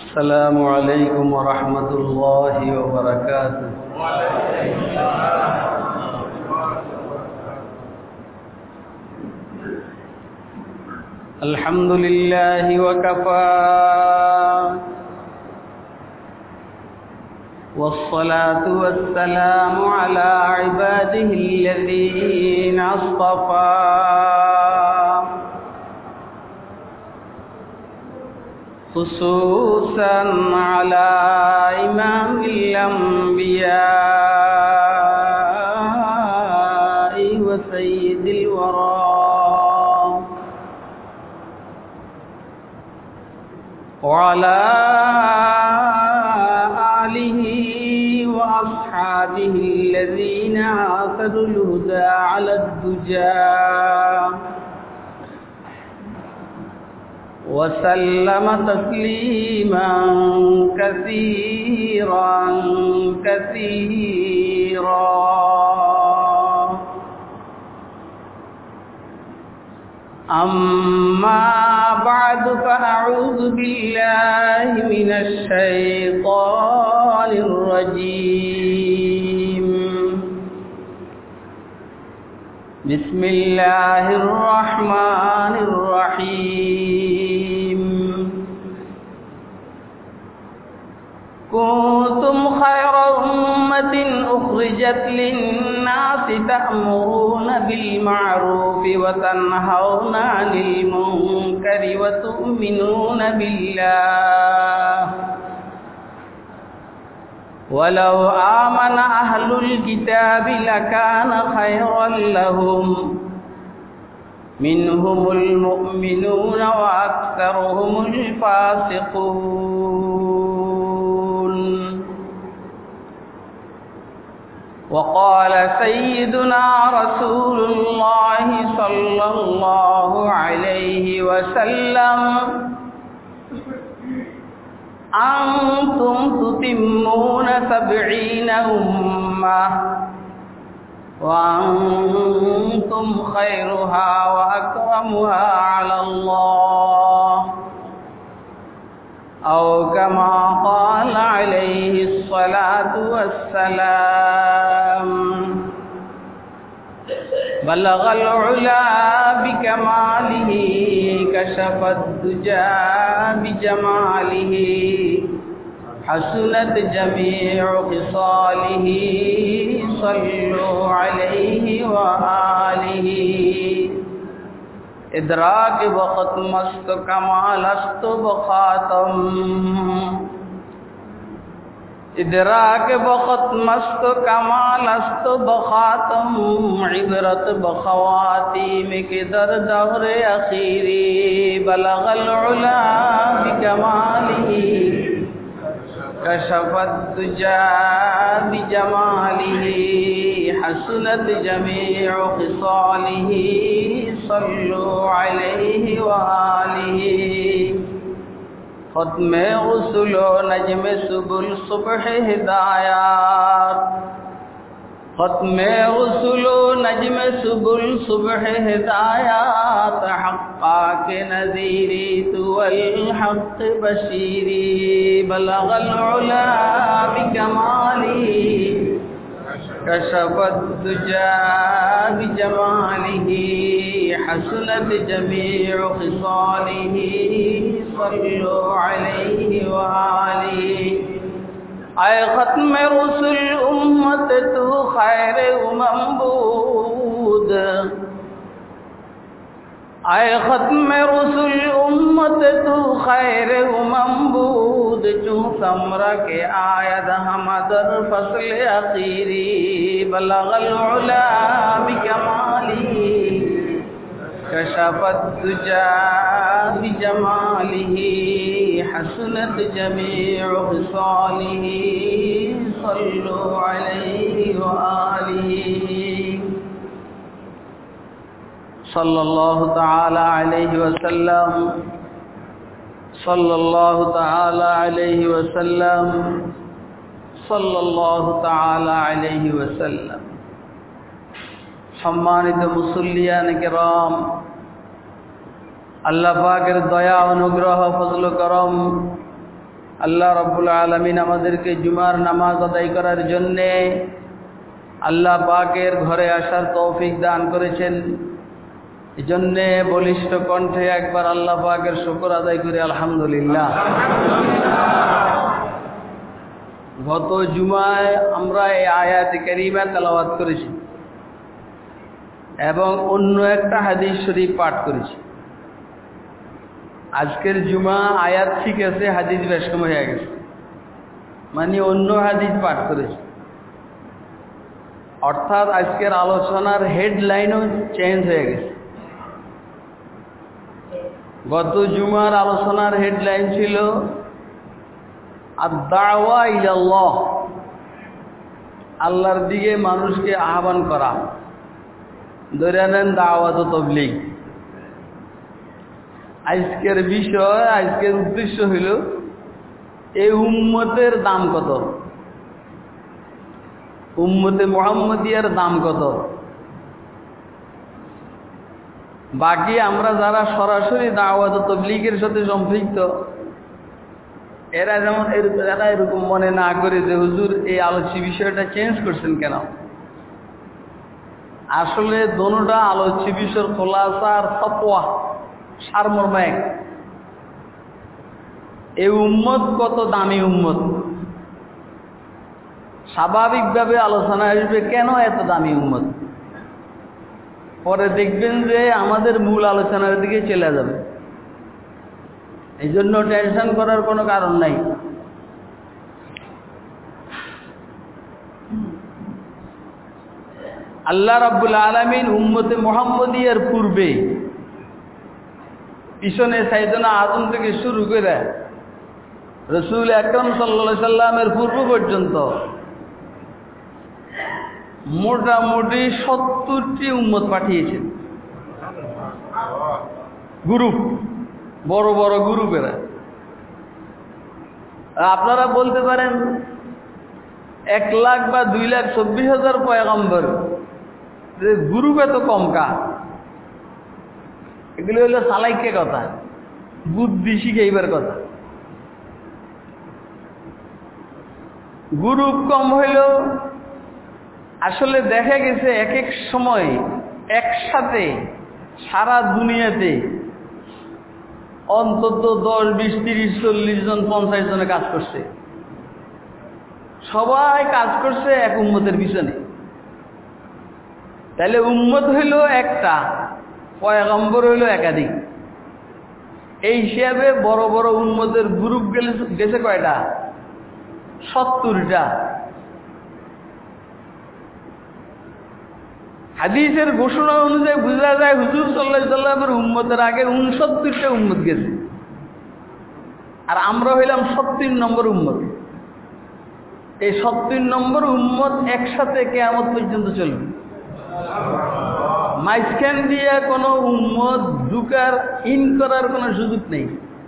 अस्सलामु अलैकुम वरहमतुल्लाहि वबरकातुह। अल्हम्दुलिल्लाहि वकफा वस्सलातु वस्सलामु अला इबादिहिल्लज़ीना अस्तफ़ा खुसूसन अला इमामिल अंबिया'i व सय्यिदिल वरा व अला आलिहि व अस्हाबिहिल्लज़ीना आसरुल हुदा अलad दुजा वसल्लम तस्लीमन कसीरन कसीरा। अम्मा बअदु फअऊज़ु बिल्लाहि मिनश शैतानिर रजीम। बिस्मिल्लाहिर रहमानिर रहीम। कुन्तुम खैर उम्मतिन उखरिजत लिन्नासि तअमुरूना बिल मअरूफि व तन्हौना अनिल मुनकरि व तु'मिनूना बिल्लाह वलौ आमना अहलुल किताबि लकान खैरन लहुम मिनहुमुल मुअमिनून व अक्सरुहुमुल फासिकून। वक़ाल सय्यिदुना रसूलुल्लाहि सल्लल्लाहु अलैहि वसल्लम अंतुम तुतिम्मूना सबईना उम्मह व अंतुम खैरुहा व अकरमुहा अलल्लाह औ कमा क़ाल अलैहि अस्सलातु वस्सलाम। बलगल उला बिकमालिही कशफद दुजा बिजमालिही हसनत जमीउ खिसालिही सल्लु अलैहि व आलिही। इदराक वक़्त मस्त कमालस्त बखातम इदराक वक़्त मस्त कमालस्त बखातम इबरत बखवातीम के दर दौरे अखीरी। बलगल उला बिकमालिही कशफत दुजा बिजमालिही हसनत जमीउ खिसालिही सल्लु अलैहि व आलिही। ख़त्मे उसूलो नज्म सुबुल सुबह हिदायत ख़त्मे उसूलो नज्म सुबुल सुबह हिदायत हक़्क़ा के नज़ीरी तुवल हक़्क़ बशीरी। बलगल उला बिकमालिही कशफत दुजा बिजमालिही हसनत जमीउ खिसालिही सल्लु अलैहि व आलिही। ऐ ख़त्मे रुसूल उम्मत तू खैर ममबूद ऐ ख़त्मे रुसूल उम्मत तू खैर ममबूद चूँ समरा के आयद हमदर फसल अखीरी। बलगल उला बिकमालिही कशफत दुजा बिजमालिही हसनत जमीउ खिसालिही सल्लु अलैहि व आलिही। सल्लल्लाहु तआला अलैहि वसल्लम सल्लल्लाहु तआला अलैहि वसल्लम सल्लल्लाहु तआला अलैहि वसल्लम। सम्मानित मुसल्लियान किराम, আল্লাহ পাকের দয়া অনুগ্রহ ফজল করম আল্লাহ রাব্বুল আলামিন আমাদেরকে জুমার নামাজ আদায় করার জন্যে আল্লাহ পাকের ঘরে আসার তৌফিক দান করেছেন। এজন্যে বলিষ্ঠ কণ্ঠে একবার আল্লাহ পাকের শুকর আদায় করি আলহামদুলিল্লাহ। গত জুমায় আমরা এই আয়াত কারিমা তেলাওয়াত করেছি এবং অন্য একটা হাদিস শরীফ পাঠ করেছি। আজকের জুমা আয়াত ঠিক আছে, হাদিস বেশকম হয়ে গেছে, মানে অন্য হাদিস পাঠ করেছি। অর্থাৎ আজকের আলোচনার হেডলাইনও চেঞ্জ হয়ে গেছে। গত জুমার আলোচনার হেডলাইন ছিল আদ-দাওয়া ইলাল্লাহ, আল্লাহর দিকে মানুষকে আহ্বান করা, ধরে নেন দাওয়াত ও তাবলীগ। আজকের বিষয়, আজকের উদ্দেশ্য হইল এই উম্মতের দাম কত, উম্মতে মুহাম্মদিয়ার দাম কত। বাকি আমরা যারা সরাসরি দাওয়াত ও তাবলীগের সাথে সম্পৃক্ত, এরা যেমন এরা এরকম মনে না করে যে হুজুর এই আলোচ্য বিষয়টা চেঞ্জ করছেন কেন। আসলে দোনোটা আলোচ্য বিষয়ের খোলাসা আর ফতোয়া সারমর্ম এক। এই উম্মত কত দামি উম্মত, স্বাভাবিকভাবে আলোচনা আসবে কেন এত দামি উম্মত, পরে দেখবেন যে আমাদের মূল আলোচনার দিকে চলে যাবে। এই জন্য টেনশন করার কোনো কারণ নাই। আল্লাহ রাব্বুল আলামিন উম্মতে মুহাম্মদিয়ার পূর্বে পিছনে সাইয়েদনা আদম থেকে শুরু করে রাসূল আকরাম সাল্লাল্লাহু আলাইহি সাল্লামের পূর্ব পর্যন্ত মোটামুটি 70টি উম্মত পাঠিয়েছেন। গ্রুপ, বড় বড় গ্রুপেরা। আপনারা বলতে পারেন 1 লাখ বা 2,24,000 পয়গম্বর, গ্রুপ এত কম কা? এগুলো হলো সালাইকে কথা, বুদ্ধি শিখাইবার কথা। গ্রুপ কম হইল, আসলে দেখা গেছে এক এক সময় একসাথে সারা দুনিয়াতে অন্তত 10, 20, 30, 40 জন 50 জনে কাজ করছে। সবাই কাজ করছে এক উম্মতের পিছনে। তাহলে উম্মত হইল একটা, পয়গম্বর হইল একাধিক। এই হিসাবে বড় বড় উম্মতের গ্রুপ গেছে কয়টা? 70টা। হাদিসের ঘোষণা অনুযায়ী বোঝা যায় হুজুর সাল্লাল্লাহু আলাইহি সাল্লামের উম্মতের আগে 69টা উম্মত গেছে, আর আমরা হইলাম 70 নম্বর উম্মত। এই 70 নম্বর উম্মত একসাথে কিয়ামত পর্যন্ত চলবে। মাঝখান দিয়ে কোনো উম্মত ঢুকার ইন করার কোনো সুযোগ নেই।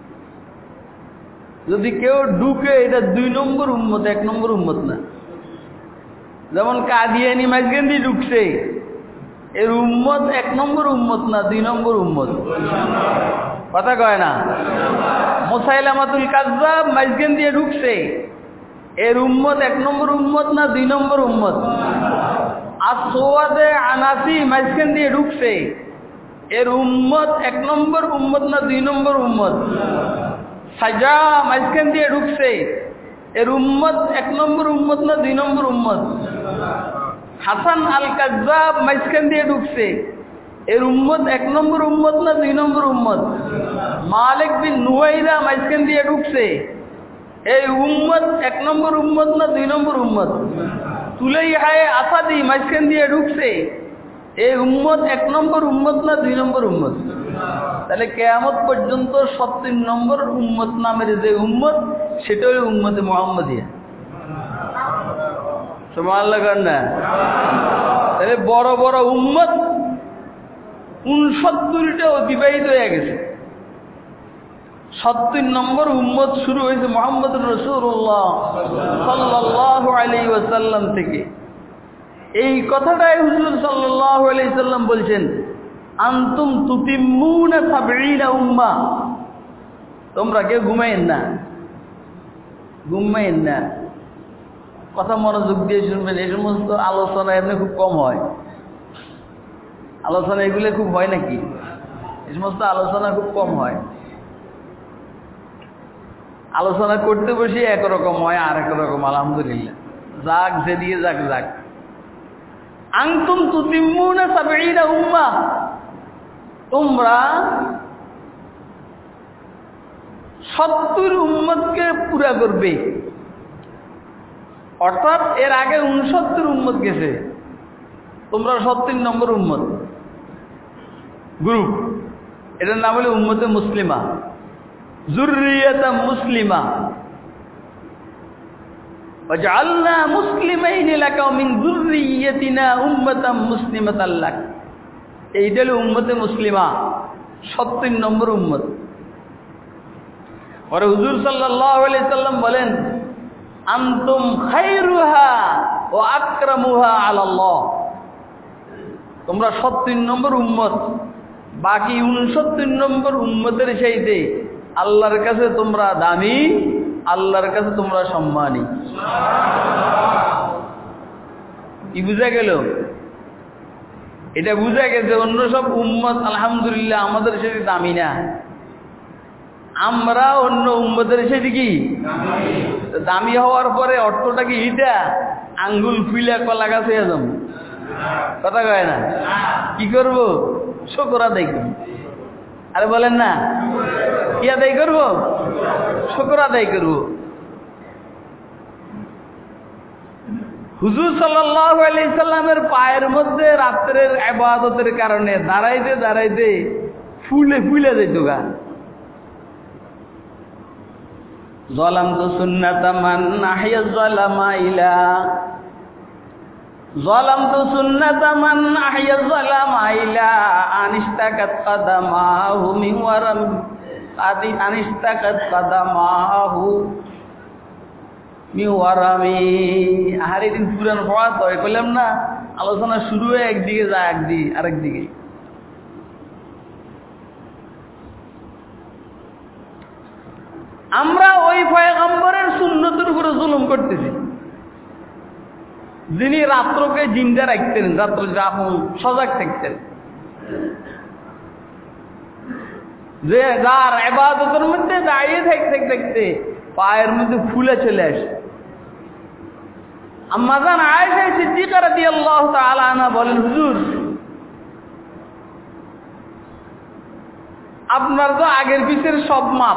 যদি কেউ ঢুকে, এটা 2 নম্বর উম্মত, 1 নম্বর উম্মত না। যেমন কাদিয়ানি মাঝখান দিয়ে ঢুকছে, এর উম্মত 1 নম্বর উম্মত না, 2 নম্বর উম্মত। কথা কয় না? মুসাইলামাতুল কাজ্জাব মাঝখান দিয়ে ঢুকছে, এর উম্মত 1 নম্বর উম্মত না, 2 নম্বর উম্মত। আর সোয়াদে আনাসি মাঝখান দিয়ে ঢুকছে, এর উম্মত 1 নম্বর উম্মত না, 2 নম্বর উম্মত। সাজা মাঝখান দিয়ে ঢুকছে, এর উম্মত 1 নম্বর উম্মত না, 2 নম্বর উম্মত। হাসান আল কাজ্জাব মাঝখান দিয়ে ঢুকছে, এর উম্মত 1 নম্বর উম্মত না, 2 নম্বর উম্মত। মালিক বিন নুয়াইরা মাঝখান দিয়ে ঢুকছে, এই উম্মত 1 নম্বর উম্মত না, 2 নম্বর উম্মত। তুলাইহায়ে আসাদি মাঝখান দিয়ে ঢুকছে, এই উম্মত 1 নম্বর উম্মত না, 2 নম্বর উম্মত। তাহলে কিয়ামত পর্যন্ত 70 নম্বর উম্মত নামের যে উম্মত, সেটা হলো উম্মতে মুহাম্মদিয়া। সুবহানাল্লাহ না? তাহলে বড় বড় উম্মত 69টা অতিবাহিত হয়ে গেছে। 70 নম্বর উম্মত শুরু হয়েছে মুহাম্মদুর রাসূলুল্লাহ সাল্লাল্লাহু আলাইহি ওয়াসাল্লাম থেকে। এই কথাটাই হুজুর সাল্লাল্লাহু আলাইহি ওয়াসাল্লাম বলছেন, আনতুম তুতিম্মুনা 70 উম্মাহ, তোমরা কেউ ঘুমাইন না, ঘুমাইন না, কথা মনোযোগ দিয়ে শুনবেন। এই সমস্ত আলোচনা এমনি খুব কম হয়। আলোচনা এগুলো খুব হয় নাকি? এই সমস্ত আলোচনা খুব কম হয়। আলোচনা করতে বসে একরকম হয়, আর একরকম। আলহামদুলিল্লাহ, যাক যেদিকে যাক যাক। আনতুম তুতিম্মুনা সাবঈনা উম্মাহ, তোমরা 70 উম্মতকে পুরা করবে। অর্থাৎ এর আগে 69 উম্মত গেছে, তোমরা 70 নম্বর উম্মত গ্রুপ। এটার নাম হলো উম্মতে মুসলিমা, যুররিয়াতাম মুসলিমা। ওয়াজআলনা মুসলিমাইনি লাকা ওয়া মিন যুররিয়াতিনা উম্মাতাম মুসলিমাতাল লাক। এইটা হলো উম্মতে মুসলিমা, 70 নম্বর উম্মত। পরে হুজুর সাল্লাল্লাহু আলাইহি সাল্লাম বলেন, আনতুম খায়রুহা ওয়া আকরামুহা আলাল্লাহ। তোমরা 70 নম্বর উম্মত, বাকি 69 নম্বর উম্মতের চাইতে আল্লাহর কাছে তোমরা দামি, আল্লাহর কাছে তোমরা সম্মানী। কি বুঝা গেল? এটা বুঝা গেছে অন্য সব উম্মত আলহামদুলিল্লাহ আমাদের সাথে দামি না, আমরা অন্য উম্মতের সাথে কি দামি হওয়ার পরে অর্থটা কি এটা আঙ্গুল ফুইলা কলা গাছ হয়ে যাবো? কথা কয় না? কি করব? শুকর আদায় করব। আরে বলেন না, কি আদায় করব? শুকর আদায় করব। হুজুর সাল্লাল্লাহু আলাইহি সাল্লামের পায়ের মধ্যে রাত্রের ইবাদতের কারণে দাঁড়াইতে দাঁড়াইতে ফুলে ফুলে যেত গা। যালামতু সুন্নাতা মান আহইয়া যালামা ইলা, যালামতু সুন্নাতা মান আহইয়া যালামা ইলা আনিস্তাকাত কদামাহু মিন ওয়ারাম আদি আনিস্তাকাত কদামাহু মিন ওয়ারামি। আহারে দিন পুরান পড়া তো কইলাম না, আলোচনা শুরু হয়ে একদিকে যায় আরেকদিকে। আমরা ওই পয়গম্বরের সুন্নতের উপরে জুলুম করতেছি, যিনি রাত্রকে জিন্দা রাখতেন, রাত্র আপন সজাগ থাকতেন, যে যার ইবাদতের মধ্যে দাঁড়িয়ে থাকতে থাকতে পায়ের মধ্যে ফুলে চলে আসে। আম্মা জান আয়েশা সিদ্দিকা রাদিয়াল্লাহু তাআলা আনহা বলেন, হুজুর আপনার তো আগের পিছের সব মাপ,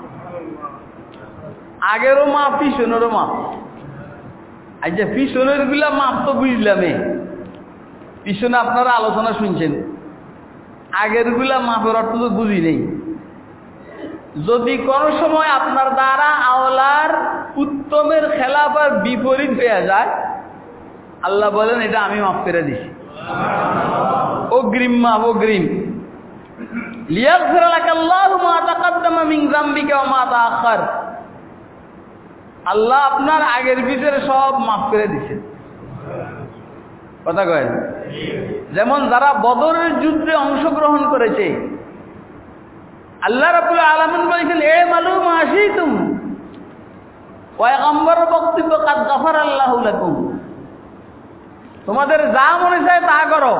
আগেরও মাপ পিছনেরও মাপ। আচ্ছা পিছনের গুলা মাপ তো বুঝলামে, পিছনে আপনারা আলোচনা শুনছেন, আগের গুলা মাপের অর্থ তো বুঝি নেই। যদি কোন সময় আপনার দ্বারা আওলার উত্তমের খেলাফার বিপরীত হয়ে যায়, আল্লাহ বলেন এটা আমি মাফ করে দিছি, অগ্রিম মাফ, অগ্রিম। লিয়াগফির লাকাল্লাহু মা তাকাদ্দামা মিন যামবিকা ওয়া মা তাআখার। আল্লাহ আপনার আগের পিছের সব মাফ করে দিছেন। কথা কয়? যেমন যারা বদরের যুদ্ধে অংশগ্রহণ করেছে, আল্লাহ রাব্বুল আলামিন বলেছেন এ মালুম আশিতুম, পয়গম্বর বক্তব্য কাদ গাফারাল্লাহু লাকুম, তোমাদের যা মনে চায় তা করো,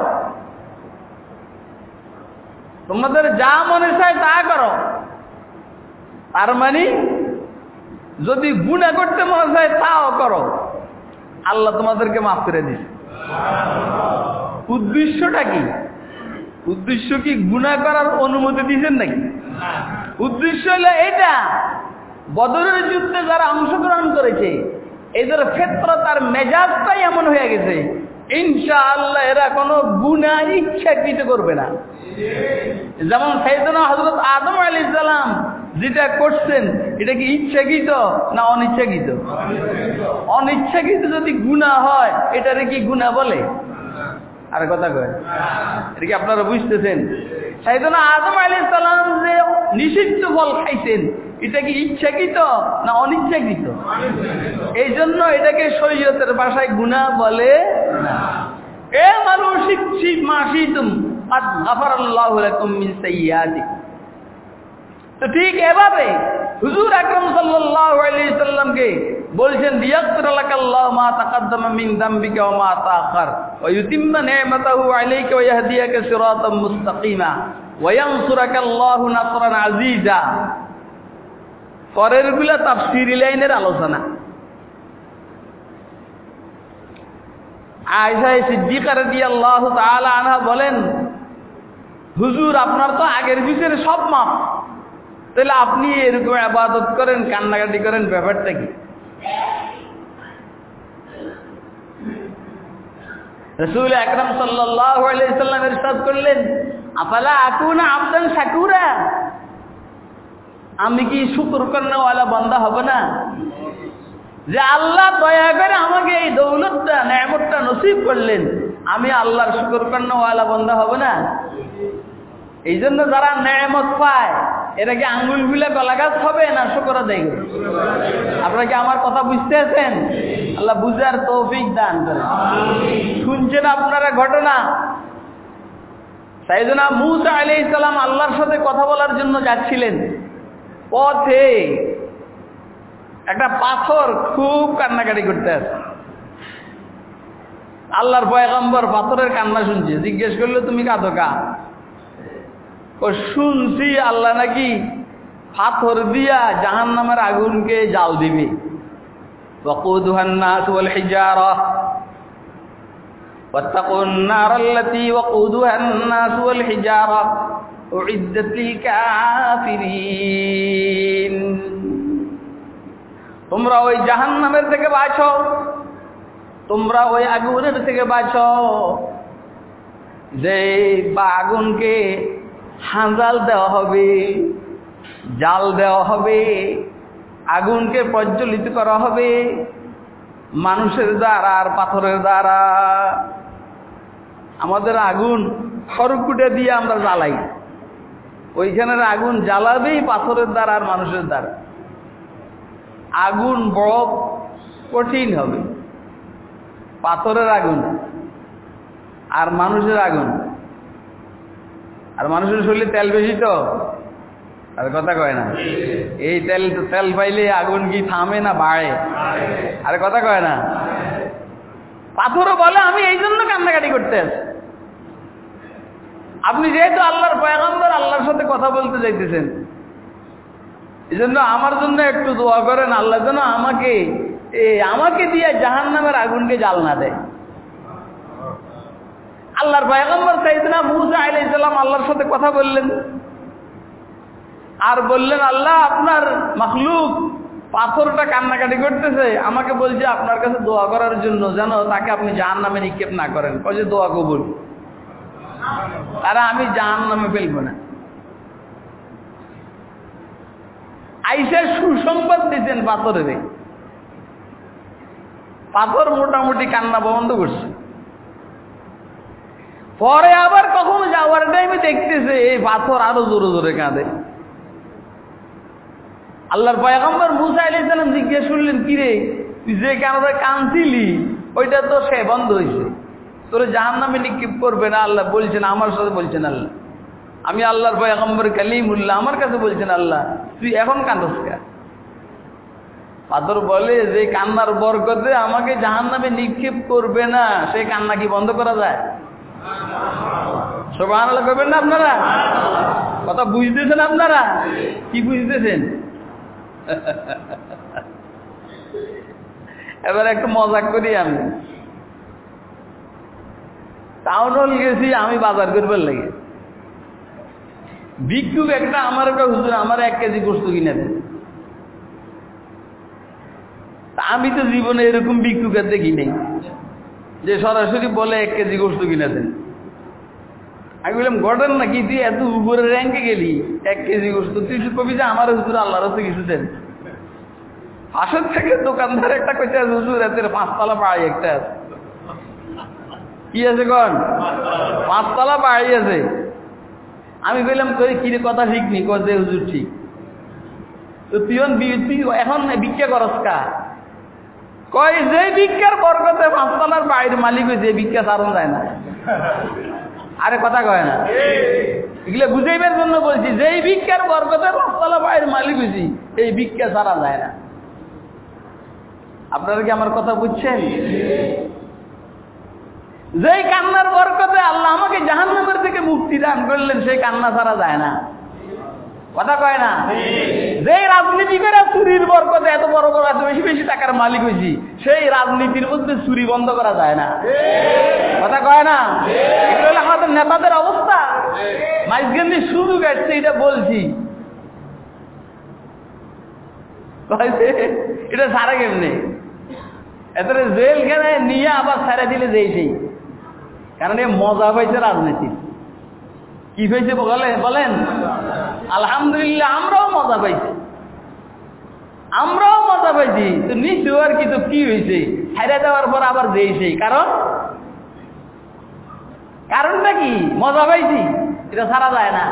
তোমাদের যা মনে চায় তা করো। তার মানে যদি গুনাহ করতে মনে চায় তাও করো, আল্লাহ তোমাদেরকে মাফ করে দিছে। উদ্দেশ্যটা কি? উদ্দেশ্য কি গুনাহ করার অনুমতি দিয়েছেন নাকি? উদ্দেশ্য হলো এটা, বদরের যুদ্ধে যারা অংশগ্রহণ করেছে এদের ফিতরত আর মেজাজটাই এমন হয়ে গেছে, ইনশাআল্লাহ এরা কোনো গুনাহ ইচ্ছাকৃত করবে না। যেমন সাইয়েদনা হযরত আদম আলাইহিস সালাম যেটা করছেন এটা কি ইচ্ছাকৃত না অনিচ্ছাকৃত? অনিচ্ছাকৃত যদি গুনাহ হয় এটারে কি গুনাহ বলে? আর কথা কয়, এটা কি আপনারা বুঝতেছেন? সাইয়েদনা আদম আলাইহিস সালাম যে নিষিদ্ধ ফল খাইছেন এটা কি ইচ্ছাকৃত না অনিচ্ছাকৃত? এই জন্য এটাকে শরীয়তের ভাষায় গুনাহ বলে না। এ মানুষ শিক্ষিত মাসিতুম আদ গাফারাল্লাহু লাকুম মিন সাইয়্যাতিকুম। তো ঠিক এভাবে হুজুর আকরাম সাল্লাল্লাহু আলাইহি সাল্লামকে জন্যকে বলছেন লিয়াগফিরা লাকাল্লাহু মা তাকাদ্দামা মিন যামবিকা ওয়া মা তাআখার ওয়া ইউতিম্মা নি'মাতাহু আলাইকা ওয়া ইয়াহদিয়াকা সিরাতাম মুস্তাকিমা ওয়া ইয়ানসুরাকাল্লাহু নাসরান আজিজা। পরেরগুলা তাফসীর লাইনের আলোচনা। আয়েশা সিদ্দিকা রাদিয়াল্লাহু তাআলা আনহা বলেন, হুজুর আপনার তো আগের পিছের সব মাপ, তাহলে আপনি এরকম ইবাদত করেন, কান্নাকাটি করেন, ব্যাপারটা কি? রাসূল আকরাম সাল্লাল্লাহু আলাইহি সাল্লাম ইরশাদ করলেন, আফালা আকুনা আবদান শাকুরা, আমি কি শুকর করনেওয়ালা বান্দা হব না? যে আল্লাহ দয়া করে আমাকে এই দৌলতটা নেয়ামতটা নসিব করলেন, আমি আল্লাহর শুকর করনেওয়ালা বান্দা হব না? এই জন্য যারা নেয়ামত পায় এরা কি আঙ্গুল গুলা গলা গাছ হবে না শুকর আদায় করবে? আপনারা কি আমার কথা বুঝতে আছেন? আল্লাহ বুঝার তৌফিক দান করেন। শুনছেন আপনারা ঘটনা, সাইয়েদনা মূসা আলাইহিস সালাম আল্লাহর সাথে কথা বলার জন্য যাচ্ছিলেন, পথে একটা পাথর খুব কান্নাকাটি করতে আছে। আল্লাহর পয়গম্বর পাথরের কান্না শুনছে, জিজ্ঞেস করলো তুমি কাঁদো কা? ও শুনছি আল্লাহ নাকি পাথর দিয়া জাহান্নামের আগুনকে জ্বাল দিবে। ওয়াকুদুহান নাস ওয়াল হিজারা ওয়াত্তাকুন নারাল্লাতী ওয়াকুদুহান নাস ওয়াল হিজারা উইদ্দাত লিল কাফিরিন। তোমরা ওই জাহান্নামের থেকে বাঁচো, তোমরা ওই আগুনের থেকে বাঁচো যে আগুনকে হাঁজাল দেওয়া হবে, জাল দেওয়া হবে, আগুনকে প্রজ্বলিত করা হবে মানুষের দ্বারা আর পাথরের দ্বারা। আমাদের আগুন খড়কুটে দিয়ে আমরা জ্বালাই, ওইখানের আগুন জ্বালাবেই পাথরের দ্বারা আর মানুষের দ্বারা। আগুন বড় কঠিন হবে, পাথরের আগুন আর মানুষের আগুন। আর মানুষের শরীরে তেল বেশি তো, আর কথা কয় না, এই তেল পাইলে আগুন কি থামে না বাড়ে? আর কথা কয় না। পাথরও বলে আমি এই জন্য কান্নাকাটি করতে আছি। আপনি যেহেতু আল্লাহর পয়গম্বর, আল্লাহর সাথে কথা বলতে যাইতেছেন, এই জন্য আমার জন্য একটু দোয়া করেন, আল্লাহ যেন আমাকে দিয়ে জাহান্নামের আগুনকে জাল না দেয়। আল্লাহর পয়গম্বর সাইয়েদনা মূসা আলাইহিস সালাম আল্লাহর সাথে কথা বললেন আর বললেন, আল্লাহ আপনার মাখলুক পাথরটা কান্নাকাটি করতেছে, আমাকে বলছে আপনার কাছে দোয়া করার জন্য যেন তাকে আপনি জাহান্নামে নিক্ষেপ না করেন। কইছে দোয়া কবুল, তারা আমি জাহান্নামে ফেলবো না। আইসা সুসংবাদ দিয়েছেন পাথরের, পাথর মোটামুটি কান্না বন্ধ করছে। পরে আবার কখনো যাওয়ার টাইমে দেখতেছে এই পাথর আরো জোরে জোরে কাঁদে। আল্লাহর পয়গম্বর মূসা আলাইহিস সালাম জিজ্ঞেস করলেন, কিরে তুই যে কারণে কাঁদছিলি ওইটা তো সে বন্ধ হয়েছে, তোর জাহান্নামে নিক্ষেপ করবে না আল্লাহ বলছেন, আমার সাথে বলছেন আল্লাহ। আমি আল্লাহর পয়গম্বর কালিমুল্লাহ, আমার কাছে বলছেন আল্লাহ, তুই এখন কাঁদস কে? পাথর বলে যে কান্নার বরকতে আমাকে জাহান্নামে নিক্ষেপ করবে না, সেই কান্না কি বন্ধ করা যায়? সুবহানাল্লাহ করবেন না আপনারা? কথা বুঝতেছেন আপনারা? কি বুঝতেছেন? এবার একটু মজা করি। আমি টাউন হল গেছি, আমি বাজার করবার লাগে। ভিক্ষুক একটা আমার একটা হুজুর আমার 1 কেজি গোস্ত কিনে দেন। আমি তো জীবনে এরকম ভিক্ষুকের দেখি নেই যে সরাসরি বলে 1 কেজি গোস্ত কিনে দেন। আমি বললাম ঘটেন নাকি, তুই এত উপরে র্যাঙ্কে গেলি, 1 কেজি গোস্ত তুই কবি যে আমার হুজুর আল্লাহর হচ্ছে কিছু দেন। পাশের থেকে দোকানদার একটা কইতে হুজুর এত 5 তলা বাড়ি একটা আছে। কি আছে কন? 5 তলা বাড়ি আছে। আমি বললাম তুই কি কথা ঠিক নি? কয়ে হুজুর ঠিক। তো তুই এখন ভিক্ষা করস কা? কয় যে ভিক্ষার বরকতে 5 তলার বাড়ির মালিক হয়েছে, ভিক্ষা সারণ যায় না। আরে কথা কয় না, এগুলো বুঝাইবার জন্য বলছি, যেই ভিক্ষার বরকতে 5 তলা বাড়ির মালিক হয়েছি এই ভিক্ষা সারা যায় না। আপনারা কি আমার কথা বুঝছেন? যেই কান্নার বরকতে আল্লাহ আমাকে জাহান্নামের থেকে মুক্তি দান করলেন, সেই কান্না ছাড়া যায় না। কথা কয় না? যেই রাজনীতিকেরা চুরির বরকতে এত বড় বড় এত বেশি বেশি টাকার মালিক হয়েছি, সেই রাজনীতির মধ্যে চুরি বন্ধ করা যায় না। কথা কয় না? এগুলো হলো আমাদের নেতাদের অবস্থা। মাইজগঞ্জে সুযোগ আসছে, এটা বলছি। এটা সারা কেমনে এত জেলখানে নিয়ে আবার ছাড়া দিলে যেই সেই, কারণ এ মজা পাইছে রাজনীতি। কি হয়েছে বলেন? আলহামদুলিল্লাহ, আমরাও মজা পাইছি, আমরাও মজা পাইছি। তো নিশ্চয় আর কি, তো কি হয়েছে ছাইরা দেওয়ার পর আবার যেই সেই, কারণটা কি? মজা পাইছি, এটা ছাড়া যায় না।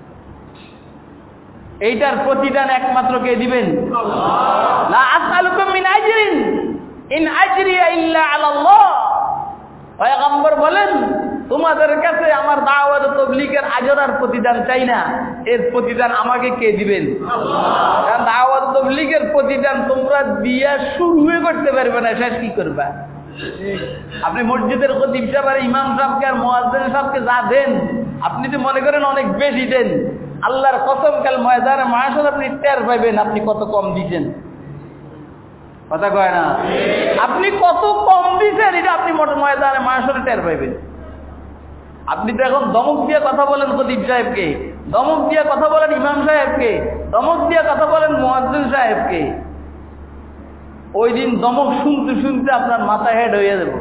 এইটার প্রতিদান একমাত্র কে দিবেন? লা আসআলুকুম মিন আজরিন ইন আজরিয়া ইল্লা আলাল্লাহ। পয়গম্বর বলেন, তোমাদের কাছে আমার দাওয়াত ও তাবলীগের আজর আর প্রতিদান চাই না, এর প্রতিদান আমাকে কে দিবেন? আল্লাহ। কারণ দাওয়াত ও তাবলীগের প্রতিদান তোমরা দিয়া শুরু করতে পারবে না, শেষ কি করবা? আপনি মসজিদের খতিব সাহেব আর ইমাম সাহেবকে আর মুয়াজ্জিন সাহেবকে যা দেন, আপনি তো মনে করেন অনেক বেশি দেন। আল্লাহর কসম, কাল ময়দানে মাহশরে আপনি টের পাইবেন আপনি কত কম দিয়েছেন। কথা কয় না? আপনি কত কম দিয়েছেন এটা আপনি ময়দানে মাহশরে টের পাইবেন। আপনি তো এখন দমক দিয়ে কথা বলেন খতিব সাহেবকে, দমক দিয়ে কথা বলেন ইমাম সাহেবকে, দমক দিয়ে কথা বলেন মুয়াজ্জিন সাহেবকে। ওই দিন দমক শুনতে শুনতে আপনার মাথা হেড হয়ে যাবে।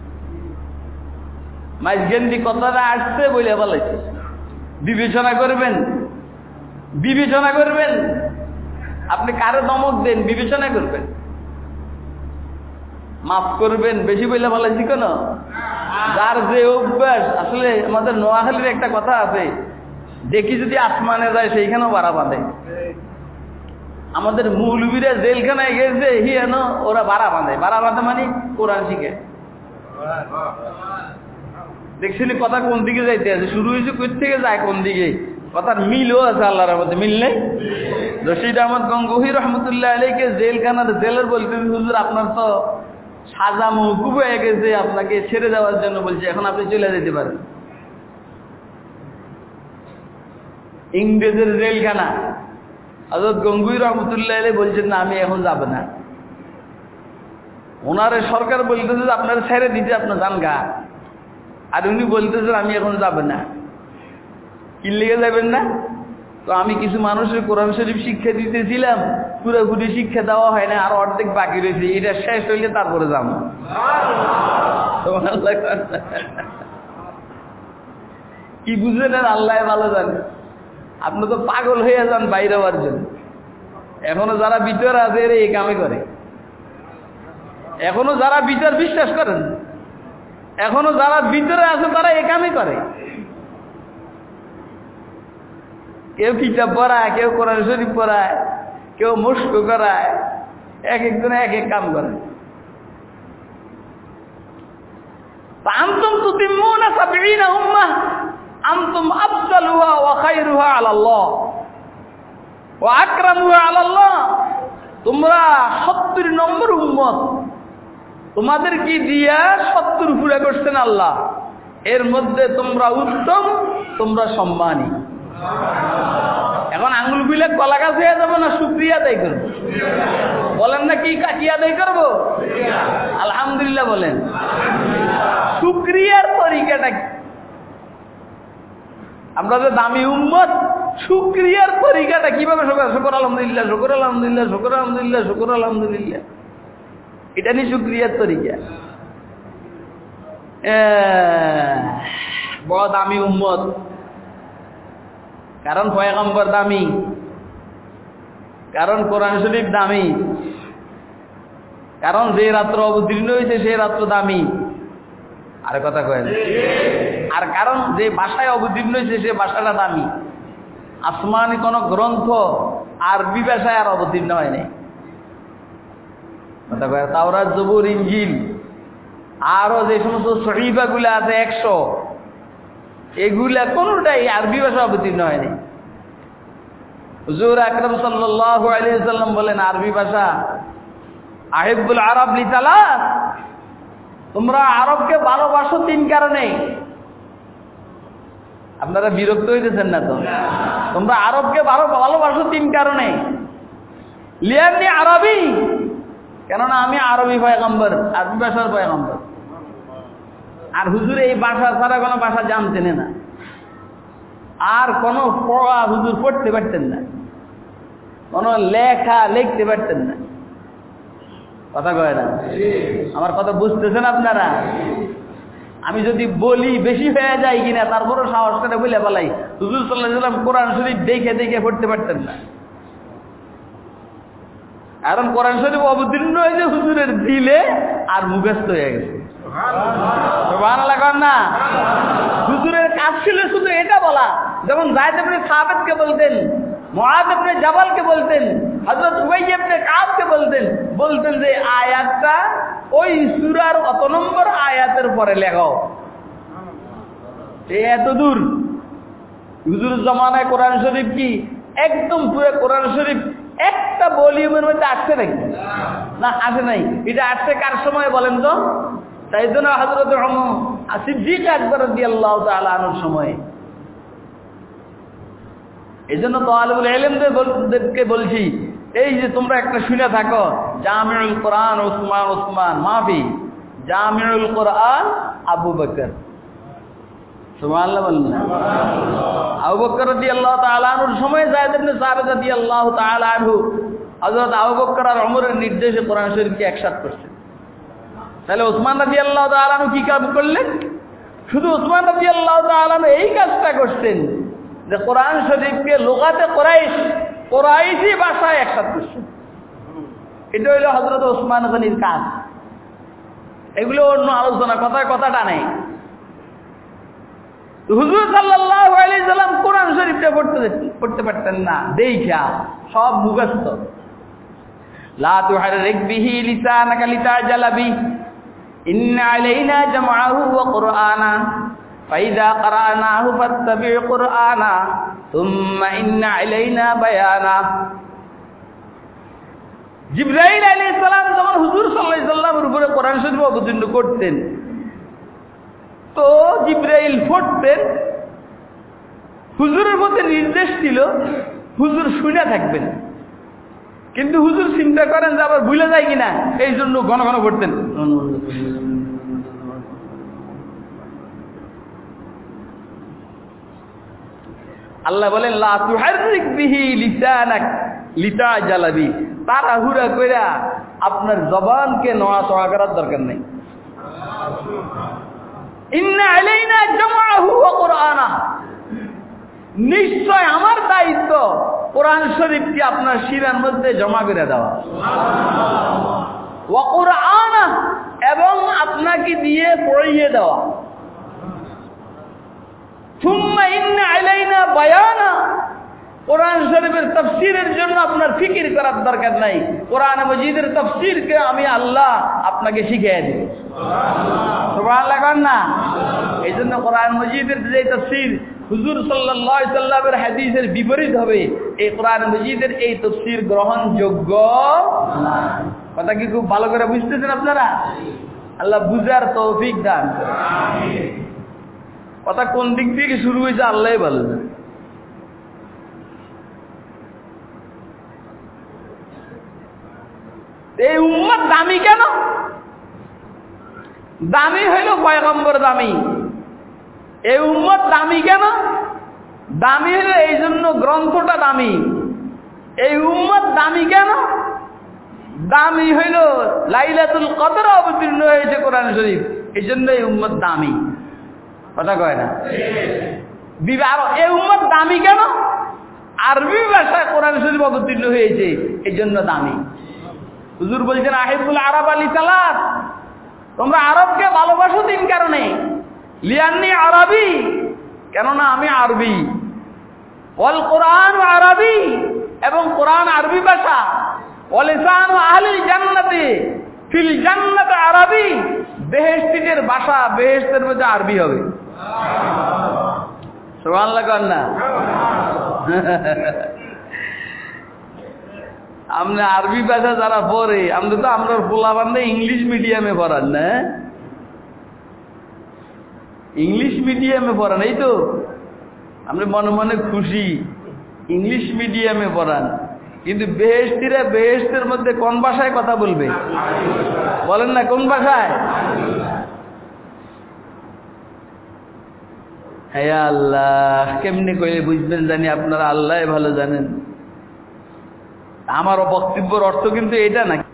মাইজগেন্দি কথাটা আসছে বলে বলেছে, বিবেচনা করবেন, বিবেচনা করবেন। আপনি কারে দমক দেন বিবেচনা করবেন, মাফ করবেন। বেশি বলে বলেছি কেন? যার যে অভ্যাস। আসলে আমাদের নোয়াখালীর একটা কথা আছে, দেখি যদি আসমানে যায় সেইখানেও বাড়া বাঁধে। আমাদের মৌলবীরা জেলখানায় গেছে, ওরা বাড়া বাঁধে। বাড়া বাঁধে মানে কোরআন শিখে। দেখছিলি কথা কোন দিকে যাইতে আছে, শুরু হয়েছে কোথ থেকে যায় কোন দিকে, কথার মিলও আছে আল্লাহর মধ্যে, মিল নেই। রশিদ আহমদ গঙ্গোহী রহমতুল্লাহ আলাইকে জেলখানার জেলার বলতে, হুজুর আপনার তো সাজা মওকুফ হয়ে গেছে, আপনাকে ছেড়ে দেওয়ার জন্য বলছে, এখন আপনি চলে যেতে পারেন। ইংরেজের জেলখানা। হযরত গঙ্গোহী রহমতুল্লাহ আলাইহি বলছেন, না আমি এখন যাব না। ওনারে সরকার বলতেছে আপনার ছেড়ে দিতে, আপনার যান গা। আর উনি বলতেছেন আমি এখন যাব না। কি লেগে যাবেন না? তো আমি কিছু মানুষের কোরআন শরীফ শিক্ষা দিতেছিলাম, পুরোপুরি শিক্ষা দেওয়া হয় না, আর অর্ধেক বাকি রয়েছে, এটা শেষ হইলে তারপরে যাবো। কি বুঝলেন? আল্লাহ ভালো জানে। আপনি তো পাগল হয়ে যান বাইরে হওয়ার জন্য। এখনো যারা ভিতরে আছে এরা এই কামে করে, এখনো যারা ভিতর বিশ্বাস করেন, এখনো যারা ভিতরে আছে তারা এই কামই করে। কেউ কিতাব পড়ায়, কেউ কোরআন শরীফ পড়ায়, কেউ মুশক করায়, এক একজনে এক এক কাম করে। আনতুম তুতিম্মুনা ৭০ উম্মাহ আনতুম আফদালুহা ওয়া খায়রুহা আলাল্লাহ ওয়া আকরামুহা আলাল্লাহ। তোমরা ৭০ নম্বর উম্মত, তোমাদের কি দিয়া ৭০ পুরা করছেন আল্লাহ, এর মধ্যে তোমরা উত্তম, তোমরা সম্মানী। এখন আঙ্গুল গুলে কলা গাছ হয়ে যাবো না শুকরিয়া আদায় করবো? বলেন না, কি কি আদায় করবো? আলহামদুলিল্লাহ বলেন। শুকরিয়ার তরিকাটা কি? আমরা যে দামি উম্মত, শুকরিয়ার তরিকাটা কিভাবে? শুকর আলহামদুলিল্লাহ, শুকর আলহামদুলিল্লাহ, শুকর আলহামদুলিল্লাহ, শুকর আলহামদুলিল্লাহ, এটা নিয়ে শুকরিয়ার তরিকা। বড় দামি উম্মত, কারণ পয়গম্বর দামি, কারণ কোরআন শরীফ দামি, কারণ যে রাত্র অবতীর্ণ হয়েছে সেই রাত্র দামি। আর কথা কয়েন। আর কারণ যে ভাষায় অবতীর্ণ হয়েছে সে ভাষাটা দামি। আসমানি কোন গ্রন্থ আরবি ভাষায় আর অবতীর্ণ হয়নি। কথা কয়, তাওরাত, জবুর, ইনজিল, আরো যে সমস্ত সহিফাগুলো আছে 100, এগুলা কোনটাই আরবি ভাষা অবতীর্ণ হয়নি। হুজুর আকরাম সাল্লাল্লাহু আলাইহি ওয়াসাল্লাম বলেন, আরবি ভাষা আহিব্বুল আরব লিতালাস, তোমরা আরবকে ভালোবাসো 3 কারণে। আপনারা বিরক্ত হইতেছেন না তো? তোমরা আরবকে ভালোবাসো 3 কারণে। লিয়ান্নি আরবি, কেননা আমি আরবি পয়গম্বর, আরবি ভাষার পয়গম্বর। আর হুজুর এই ভাষা ছাড়া কোনো ভাষা জানতেন না, আর কোনো পড়া হুজুর পড়তে পারতেন না, কোনো লেখা লিখতে পারতেন না। কথা কয় না? আমার কথা বুঝতেছেন আপনারা? আমি যদি বলি বেশি হয়ে যায় কিনা, তারপরও সাহস করে বলে বলাই হুজুর সাল্লাল্লাহু আলাইহি ওয়াসাল্লাম কোরআন শরীফ দেখে দেখে পড়তে পারতেন না। কারণ কোরআন শরীফ অবতীর্ণ হয়েছে হুজুরের দিলে আর মুখস্থ হয়ে গেছে। সুবহানাল্লাহ কর না? হুজুরের কাজ ছিল শুধু এটা বলা, যেমন যায়েদ ইবনে সাবিতকে বলতেন, মুআয ইবনে জাবালকে বলতেন, হযরত উবাই ইবনে কাবকে বলতেন যে আয়াতটা ওই সূরার কত নম্বর আয়াতের পরে লেখাও। এত দূর হুজুরের জামানায় কোরআন শরীফ কি একদম পুরো কোরআন শরীফ একটা ভলিউমের মধ্যে আসছে নাকি? না, আসে নাই। এটা আসছে কার সময় বলেন তো? সাইয়েদনা হযরত ওমর সিদ্দিক আকবর রাদিয়াল্লাহু তাআলা আনহুর সময়। এজন্য তালিবুল ইলমদেরকে বলছি, এই যে তোমরা একটা শুনে থাকো, জামিউল কোরআন উসমান মাফি, জামিউল কোরআন আবু বকর। সুবহানাল্লাহ বললেন। আবু বকর রাদিয়াল্লাহু তাআলা আনহুর সময় যায়েদ ইবনে সাবিত রাদিয়াল্লাহু তাআলা আনহু হযরত আবু বকর আর ওমরের নির্দেশে কোরআন শরীফকে একসাথে করছেন। তাহলে ওসমান রাদিয়াল্লাহু তাআলা আনহু কি কাজ করলেন? শুধু ওসমান রাদিয়াল্লাহু তাআলা আনহু এই কাজটা করছেন যে কোরআন শরীফকে লুগাতে কোরাইশি ভাষায় একসাথে করছেন। এটা হইল হযরত ওসমান গনির কাজ। এগুলো অন্য আলোচনা, কথাটা নেই। হুজুর সাল্লাল্লাহু আলাইহি সাল্লাম কোরআন শরীফটা পড়তে পারতেন না, দেখা সব মুখস্থ। লা তুহাররিক বিহি লিসানাকা লিতাজালা বি, ইন্না আলাইনা জামআহু ওয়া কুরআনা, ফাইযা ক্রানাহু ফাত্তাবি কুরআনা, সুম্মা ইন্না আলাইনা বায়ানা। জিবরাইল আলাইহিস সালাম যখন হুজুর সাল্লাল্লাহু আলাইহি সাল্লামের উপরে কোরআন শরীফ অবতীর্ণ করতেন, তো জিবরাইল পড়তেন, হুজুরের মধ্যে নির্দেশ ছিল হুজুর শুনে থাকবেন। কিন্তু হুজুর চিন্তা করেন যে আবার ভুলে যায় কিনা, এই জন্য ঘন ঘন পড়তেন। আল্লাহ বলেন লা তুহাররিক বিহি লিসানাক লিতাজালা বি, তাড়াহুড়া কইরা আপনার জবানকে নড়াচড়া করার দরকার নেই। ইন্না আলাইনা জামআহু ওয়া কুরআনা, নিশ্চয় আমার দায়িত্ব কোরআন শরীফকে আপনার শিরার মধ্যে জমা করে দেওয়া। ওয়া কুরআনা, এবং আপনাকে দিয়ে পড়িয়ে দেওয়া। সুম্মা ইন্না আলাইনা বায়ানা, কোরআন শরীফের তাফসীরের জন্য আপনার ফিকির করার দরকার নাই। কোরআন মাজিদের তাফসীরকে আমি আল্লাহ আপনাকে শিখিয়ে দেব। সুবহানাল্লাহ কর না? এই জন্য কোরআন মাজিদের যে তাফসীর হুজুর সাল্লাল্লাহু আলাইহি সাল্লামের হাদিসের বিপরীত হবে, এই কোরআন মাজিদের এই তাফসীর গ্রহণযোগ্য না। কথা কি খুব ভালো করে বুঝতেছেন আপনারা? আল্লাহ বুঝার তৌফিক দান করুন। আমিন। কথা কোন দিক থেকে শুরু হয়েছে আল্লাহই ভালো জানে। এই উম্মত দামি কেন? দামি হইল পয়গম্বর দামি। এই উম্মত দামি কেন? দামি হইল এই জন্য গ্রন্থটা দামি। এই উম্মত দামি কেন? দামি হইল লাইলাতুল কদর অবতীর্ণ হয়েছে কোরআন শরীফ, এই জন্য এই উম্মত দামি। কথা কয় না? আর এই উম্মত দামি কেন? আরবি ভাষায় কোরআন শরীফ অবতীর্ণ হয়েছে, এই জন্য দামি। হুজুর বলছেন আহিবুল আরব লিতালাস, তোমরা আরবকে ভালোবাসো 3 কারণে। লিয়ান্নি আরবি, কেননা আমি আরবি। ওয়াল কোরআন আরবি, এবং কোরআন আরবি ভাষা। ওয়া লিসানু আহলিল জান্নাতি ফিল জান্নাতি আরবি, বেহেশতীদের ভাষা বেহেশতের মধ্যে আরবি হবে। সুবহানাল্লাহ কর না? আপনি আরবি ভাষা যারা পড়ে আমরা তো আমরা পোলাপানরা ইংলিশ মিডিয়ামে পড়ান না, ইংলিশ মিডিয়ামে পড়ান, এই তো আপনি মনে মনে খুশি ইংলিশ মিডিয়ামে পড়ান, কিন্তু বেহেশতিরা বেহেশতের মধ্যে কোন ভাষায় কথা বলবে বলেন না, কোন ভাষায়? হে আল্লাহ, কেমনে কইলে বুঝবেন জানি, আপনারা আল্লাহ ভালো জানেন। আমার বক্তব্যের অর্থ কিন্তু এটা না।